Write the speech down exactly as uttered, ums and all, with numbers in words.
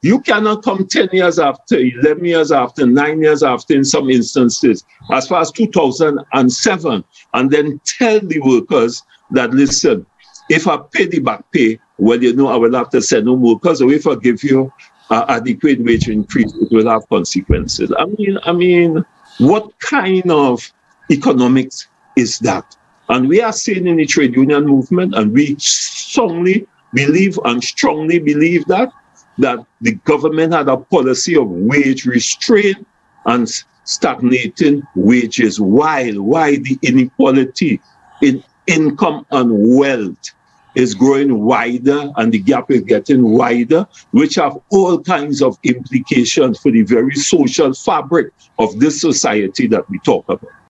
You cannot come ten years after, eleven years after, nine years after in some instances, as far as two thousand seven, and then tell the workers that, listen, if I pay the back pay, well, you know, I will have to send no workers, or if I give you uh, adequate wage increase, it will have consequences. I mean, I mean, what kind of economics is that? And we are saying in the trade union movement, and we strongly believe and strongly believe that, that the government had a policy of wage restraint and stagnating wages, while, while the inequality in income and wealth is growing wider and the gap is getting wider, which have all kinds of implications for the very social fabric of this society that we talk about.